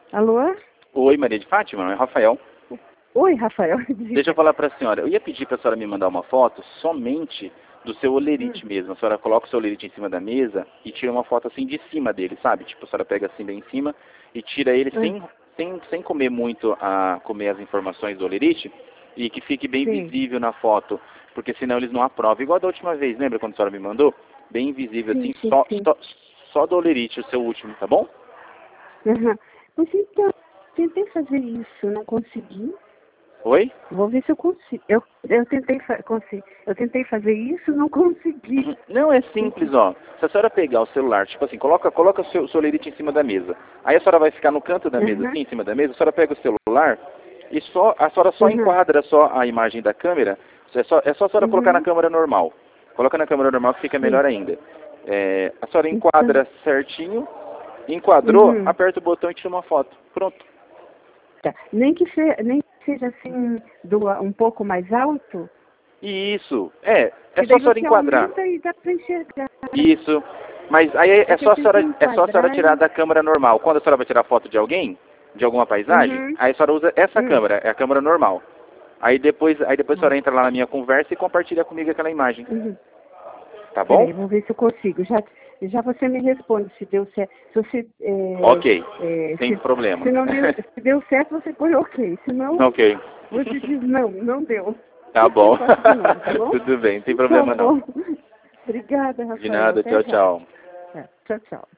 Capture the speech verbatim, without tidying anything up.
Alô? Oi, Maria de Fátima, não é Rafael? Oi, Rafael. Deixa eu falar para a senhora. Eu ia pedir para a senhora me mandar uma foto somente do seu olerite Hum. mesmo. A senhora coloca o seu olerite em cima da mesa e tira uma foto assim de cima dele, sabe? Tipo, a senhora pega assim bem em cima e tira ele Hum. sem, sem, sem comer muito, a comer as informações do olerite e que fique bem Sim. visível na foto, porque senão eles não aprovam. Igual da última vez, lembra quando a senhora me mandou? Bem visível Sim, assim, sim, só, sim. só, só do olerite, o seu último, tá bom? Uhum. Mas então, tentei fazer isso, não consegui. Oi? Vou ver se eu consigo. Eu, eu, tentei, fa consigo. eu tentei fazer isso, não consegui. Uhum. Não, é simples, ó. Se a senhora pegar o celular, tipo assim, coloca, coloca o seu, seu olerite em cima da mesa. Aí a senhora vai ficar no canto da mesa, Uhum. assim, em cima da mesa, a senhora pega o celular e só, a senhora só Uhum. enquadra só a imagem da câmera. É só, é só a senhora colocar na Uhum. câmera normal. Coloca na câmera normal que fica Sim. melhor ainda. É, a senhora Então, enquadra certinho, enquadrou, uhum. aperta o botão e tira uma foto. Pronto. Tá. Nem que, se, nem que seja assim, do, um pouco mais alto, E isso, é, é que só a daí senhora você enquadrar. aumenta e dá para enxergar. Isso. Mas aí é É é que eu só a senhora, tentei é só a senhora enquadrar tirar e... da câmera normal. Quando a senhora vai tirar foto de alguém, de alguma paisagem, Uhum. aí a senhora usa essa Hum. câmera, é a câmera normal. Aí depois, aí depois a Ah. senhora entra lá na minha conversa e compartilha comigo aquela imagem. Uhum. Tá bom? Peraí, vou ver se eu consigo. Já, já você me responde se deu certo. Se você, é, Ok. é, Sem se, problema. se não deu, se deu certo, você põe ok. Se não, Ok. você diz não, não deu. Tá Eu bom. faço de novo, tá bom? Tudo bem, sem Tá problema não. bom. Obrigada, De Rafael. nada, Até tchau, já. tchau. É, tchau, tchau.